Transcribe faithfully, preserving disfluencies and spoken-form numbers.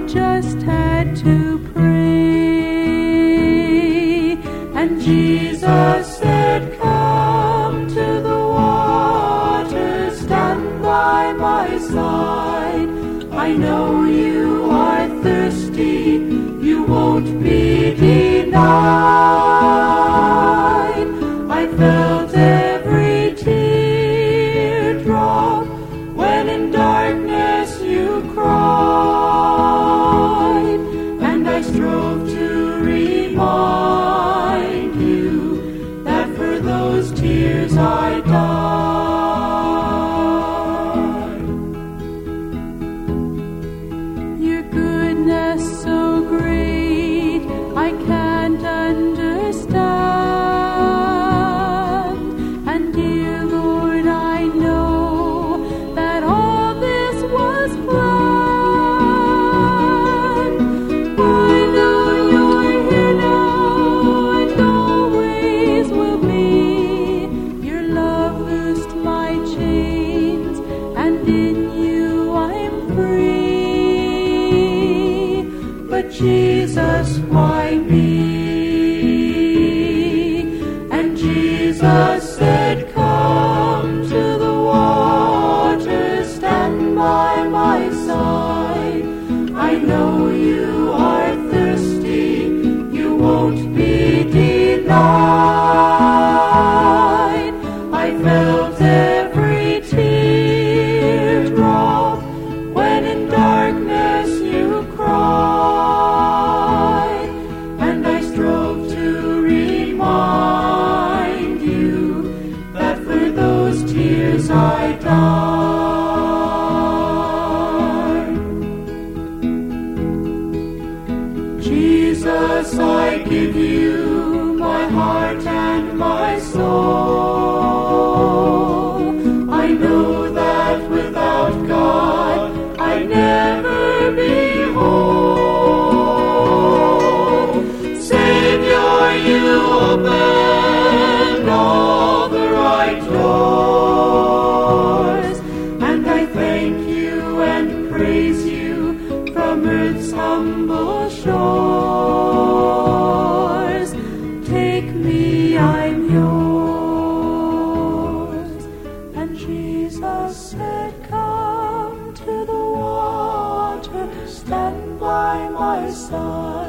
just had to pray. And Jesus said, come to the water, stand by my side. I know you are thirsty, you won't be denied. I felt every teardrop when in darkness you cried, and I strove to remind you that for those tears I died. Your goodness so great I can't understand, and dear Lord, I know that all this was planned. I know you're here now and always will be. Your love loosed my chains, and in you I'm free. But Jesus, why me? And Jesus said, come to the water, stand by my side. I know you are thirsty, you won't be denied. I felt every teardrop when in darkness you cried, and I strove to remind you that for those tears I died. Jesus, I give you my heart and my soul. I know that without God I'd never be whole. Savior, you opened all the right doors, and I thank you and praise you from earth's humble shores. Take me, I'm yours. And Jesus said, come to the water, stand by my side.